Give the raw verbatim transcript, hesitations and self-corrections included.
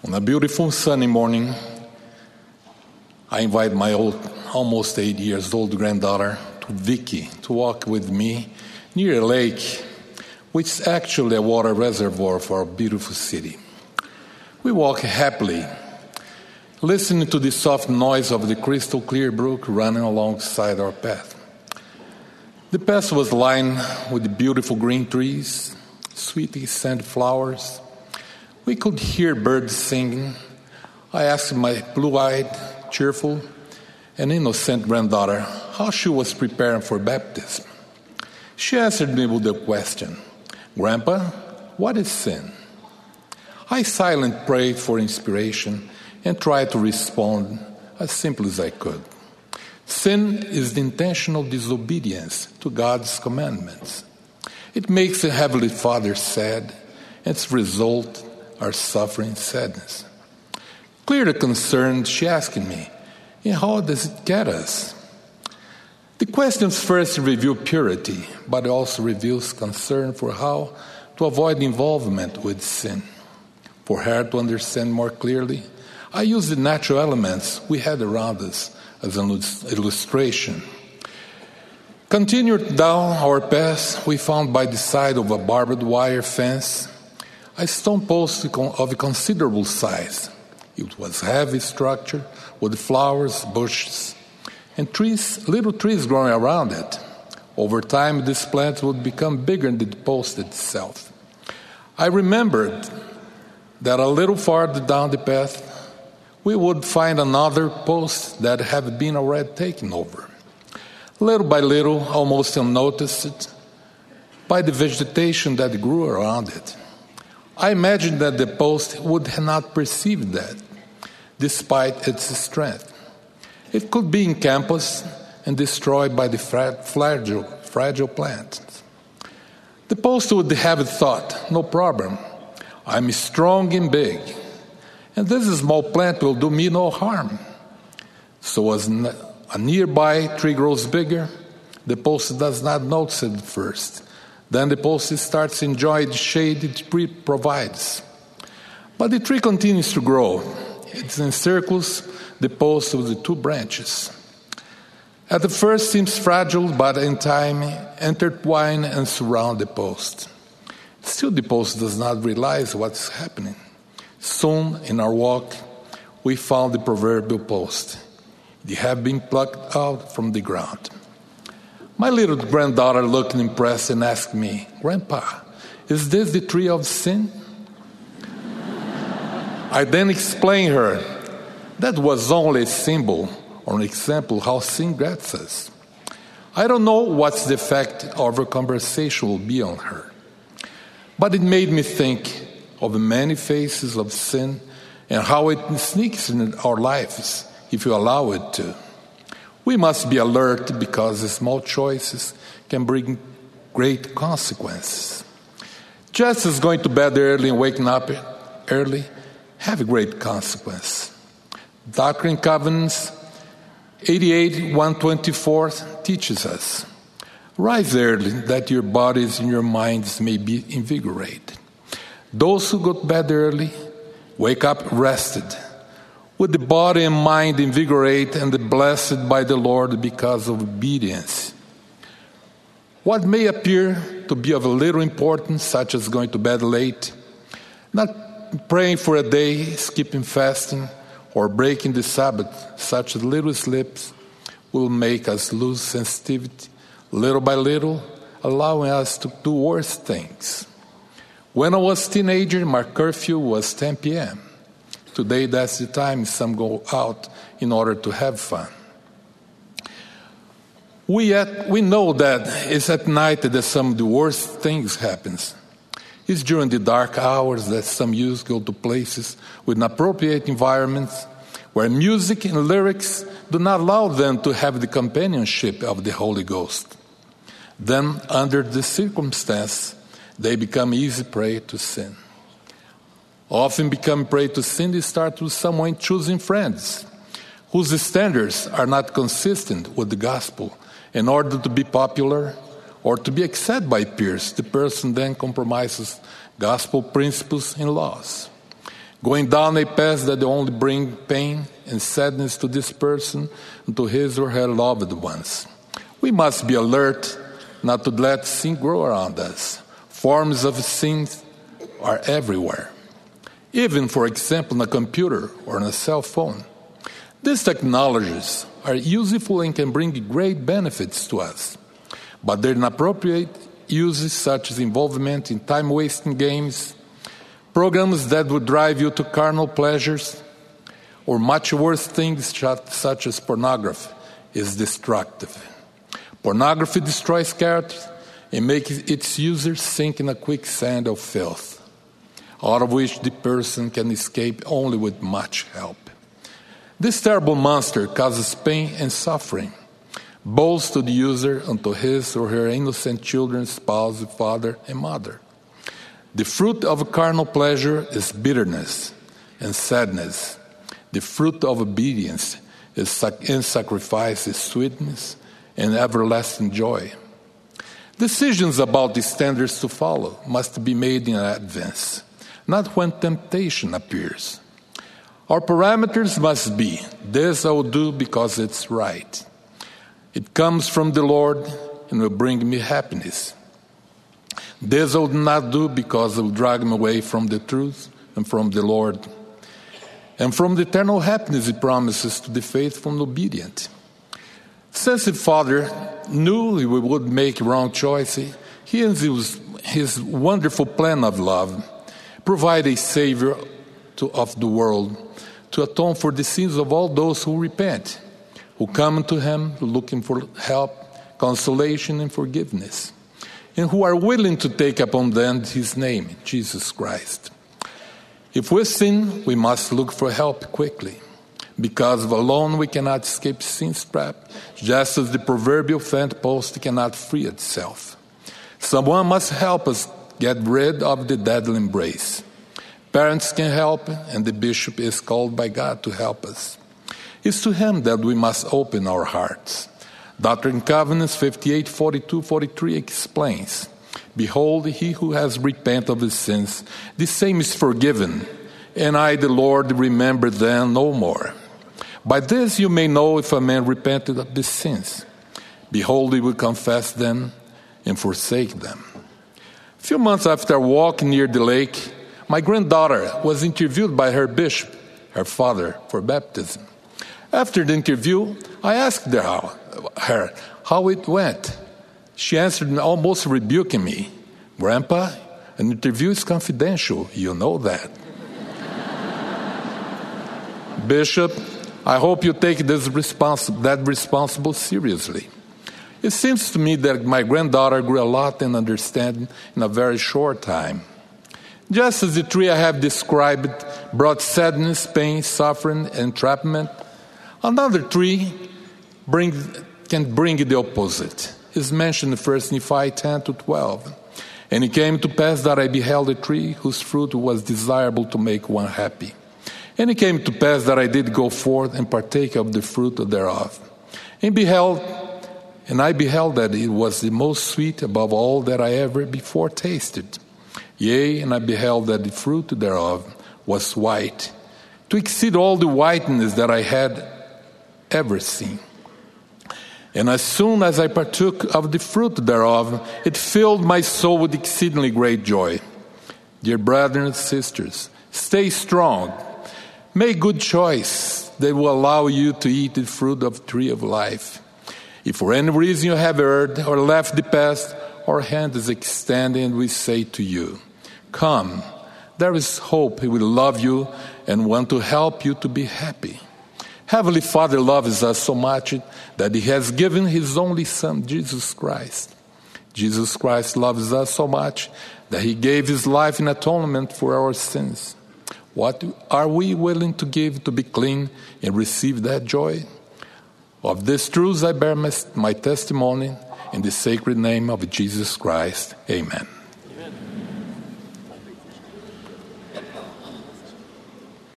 On a beautiful sunny morning, I invite my old, almost eight years old granddaughter, to Vicky, to walk with me near a lake, which is actually a water reservoir for our beautiful city. We walk happily, listening to the soft noise of the crystal clear brook running alongside our path. The path was lined with beautiful green trees, sweet scent flowers. We could hear birds singing. I asked my blue-eyed, cheerful, and innocent granddaughter how she was preparing for baptism. She answered me with a question, "Grandpa, what is sin?" I silently prayed for inspiration and tried to respond as simply as I could. Sin is the intentional disobedience to God's commandments. It makes the Heavenly Father sad, and its result are suffering sadness. Clearly concerned, she asked me, and how does it get us? The questions first reveal purity, but also reveals concern for how to avoid involvement with sin. For her to understand more clearly, I used the natural elements we had around us as an illustration. Continued down our path, we found by the side of a barbed wire fence a stone post of a considerable size. It was a heavy structure with flowers, bushes, and trees, little trees growing around it. Over time, this plant would become bigger than the post itself. I remembered that a little farther down the path, we would find another post that had been already taken over. Little by little, almost unnoticed by the vegetation that grew around it. I imagined that the post would not perceive that, despite its strength. It could be in campus and destroyed by the fragile, fragile plant. The post would have thought, no problem, I'm strong and big, and this small plant will do me no harm. So as a nearby tree grows bigger, the post does not notice it first. Then the post starts enjoying the shade the tree provides. But the tree continues to grow. It encircles the post with the two branches. At the first seems fragile, but in time intertwine and surround the post. Still the post does not realize what's happening. Soon in our walk, we found the proverbial post. They have been plucked out from the ground. My little granddaughter looked impressed and asked me, "Grandpa, is this the tree of sin?" I then explained her that was only a symbol or an example how sin gets us. I don't know what the effect of our conversation will be on her, but it made me think of the many faces of sin and how it sneaks in our lives if you allow it to. We must be alert because small choices can bring great consequences. Just as going to bed early and waking up early have a great consequence. Doctrine and Covenants eighty-eight, one twenty-four teaches us, "Rise early that your bodies and your minds may be invigorated. Those who go to bed early wake up rested, with the body and mind invigorated and blessed by the Lord because of obedience." What may appear to be of a little importance, such as going to bed late, not praying for a day, skipping fasting, or breaking the Sabbath, such as little slips, will make us lose sensitivity, little by little, allowing us to do worse things. When I was a teenager, my curfew was ten p.m. Today, that's the time some go out in order to have fun. We, yet, we know that it's at night that some of the worst things happen. It's during the dark hours that some youth go to places with inappropriate environments where music and lyrics do not allow them to have the companionship of the Holy Ghost. Then, under the circumstance, they become easy prey to sin. Often become prey to sin, they start with someone choosing friends whose standards are not consistent with the gospel. In order to be popular or to be accepted by peers, the person then compromises gospel principles and laws. going down a path that only brings pain and sadness to this person and to his or her loved ones. We must be alert not to let sin grow around us. Forms of sin are everywhere, even, for example, on a computer or on a cell phone. These technologies are useful and can bring great benefits to us, but their inappropriate uses, such as involvement in time-wasting games, programs that would drive you to carnal pleasures, or much worse things such as pornography, is destructive. Pornography destroys character and makes its users sink in a quicksand of filth, out of which the person can escape only with much help. This terrible monster causes pain and suffering, both to the user and to his or her innocent children, spouse, father, and mother. The fruit of carnal pleasure is bitterness and sadness. The fruit of obedience is in sacrifice is sweetness and everlasting joy. Decisions about the standards to follow must be made in advance, not when temptation appears. Our parameters must be, this I will do because it's right. It comes from the Lord and will bring me happiness. This I will not do because it will drag me away from the truth and from the Lord, and from the eternal happiness He promises to the faithful and obedient. Since the Father knew we would make wrong choices, He in his, his wonderful plan of love provided a Savior to, of the world to atone for the sins of all those who repent, who come to Him looking for help, consolation, and forgiveness, and who are willing to take upon them His name, Jesus Christ. If we sin, we must look for help quickly, because alone we cannot escape sin's trap, just as the proverbial fence post cannot free itself. Someone must help us get rid of the deadly embrace. Parents can help, and the bishop is called by God to help us. It's to him that we must open our hearts. Doctrine and Covenants fifty-eight, forty-two, forty-three explains, "Behold, he who has repented of his sins, the same is forgiven, and I, the Lord, remember them no more. By this you may know if a man repented of his sins. Behold, he will confess them and forsake them." A few months after a walk near the lake, my granddaughter was interviewed by her bishop, her father, for baptism. After the interview, I asked her how, her how it went. She answered, almost rebuking me, "Grandpa, an interview is confidential. You know that." Bishop, I hope you take this respons- that responsible seriously. It seems to me that my granddaughter grew a lot in understanding in a very short time. Just as the tree I have described brought sadness, pain, suffering, entrapment, another tree bring, can bring the opposite. It's mentioned in First Nephi ten to twelve. "And it came to pass that I beheld a tree whose fruit was desirable to make one happy. And it came to pass that I did go forth and partake of the fruit thereof. And beheld, and I beheld that it was the most sweet above all that I ever before tasted. Yea, and I beheld that the fruit thereof was white, to exceed all the whiteness that I had ever seen. And as soon as I partook of the fruit thereof, it filled my soul with exceedingly great joy. Dear brethren and sisters, stay strong. Make good choice that will allow you to eat the fruit of the tree of life. If for any reason you have erred or left the path, our hand is extended and we say to you, come, there is hope. He will love you and want to help you to be happy. Heavenly Father loves us so much that He has given His only Son, Jesus Christ. Jesus Christ loves us so much that He gave His life in atonement for our sins. What are we willing to give to be clean and receive that joy? Of these truths I bear my, my testimony in the sacred name of Jesus Christ. Amen.